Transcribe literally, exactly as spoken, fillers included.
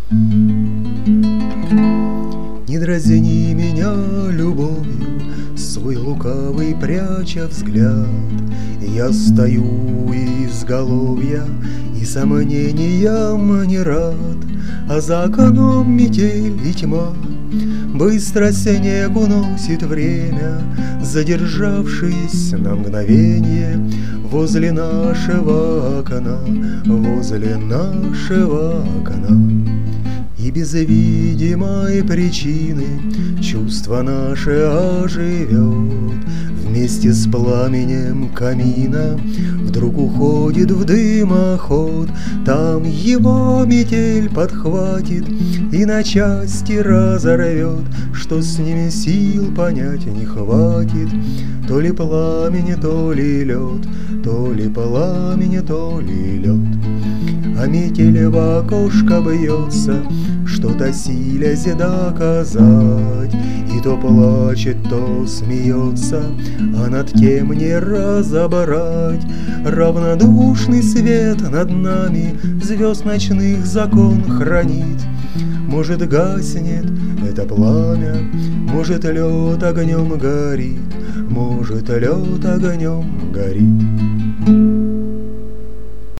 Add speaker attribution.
Speaker 1: Не дразни меня любовью, свой лукавый пряча взгляд. Я стою изголовья и сомнениям не рад, а за окном метель и тьма. Быстро снег уносит время, задержавшись на мгновенье возле нашего окна, возле нашего окна. И без видимой причины чувство наше оживет. Вместе с пламенем камина вдруг уходит в дымоход. Там его метель подхватит и на части разорвет, что с ними сил понять не хватит. То ли пламени, то ли лед, то ли пламени, то ли лед. А метель в окошко бьется, что-то силясь доказать, и то плачет, то смеется, а над кем не разобрать. Равнодушный свет над нами звезд ночных закон хранит. Может, гаснет это пламя, может, лед огнем горит, может, лед огнем горит.